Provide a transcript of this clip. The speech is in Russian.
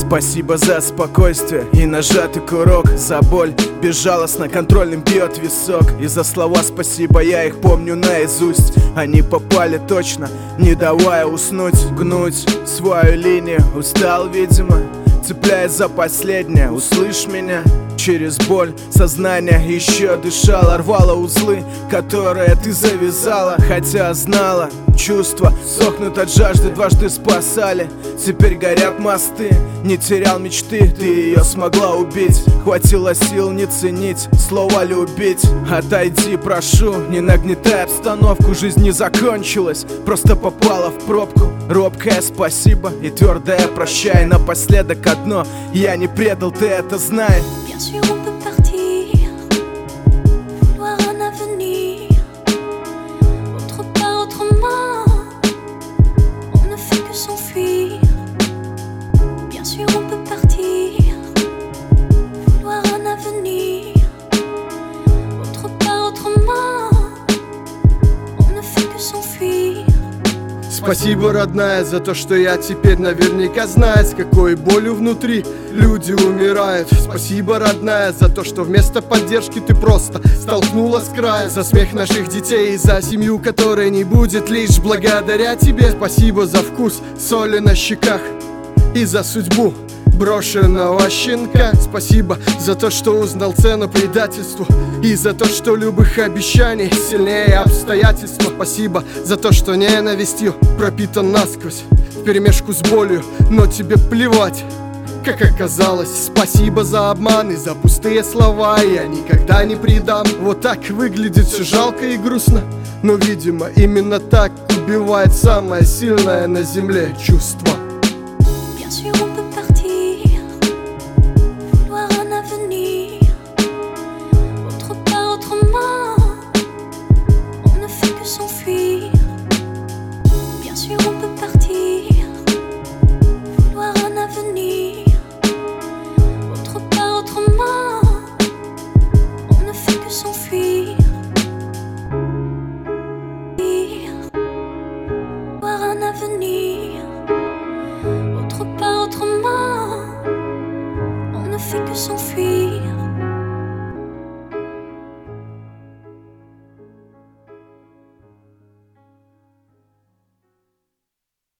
Спасибо за спокойствие и нажатый курок, за боль безжалостно контрольным бьет висок. И за слова спасибо, я их помню наизусть. Они попали точно, не давая уснуть. Гнуть свою линию устал, видимо, цепляясь за последнее. Услышь меня. Через боль сознание еще дышало, рвало узлы, которые ты завязала. Хотя знала, чувства сохнут от жажды, дважды спасали. Теперь горят мосты, не терял мечты, ты ее смогла убить. Хватило сил не ценить слово любить. Отойди, прошу, не нагнетай обстановку. Жизнь не закончилась, просто попала в пробку. Робкое спасибо и твердое прощай. Напоследок одно, я не предал, ты это знай. Bien sûr on peut partir, vouloir un avenir, autre part, autrement, on ne fait que s'enfuir. Bien sûr on peut partir, vouloir un avenir, autre part, autrement, on ne fait que s'enfuir. Спасибо, родная, за то, что я теперь наверняка знаю, с какой болью внутри люди умирают. Спасибо, родная, за то, что вместо поддержки ты просто столкнула с края. За смех наших детей и за семью, которой не будет лишь благодаря тебе. Спасибо за вкус соли на щеках и за судьбу брошенного щенка. Спасибо за то, что узнал цену предательству, и за то, что любых обещаний сильнее обстоятельств. Спасибо за то, что ненавистью пропитан насквозь, вперемешку с болью, но тебе плевать, как оказалось. Спасибо за обман и за пустые слова, я никогда не предам. Вот так выглядит все жалко и грустно, но, видимо, именно так убивает самое сильное на земле чувство. Bien sûr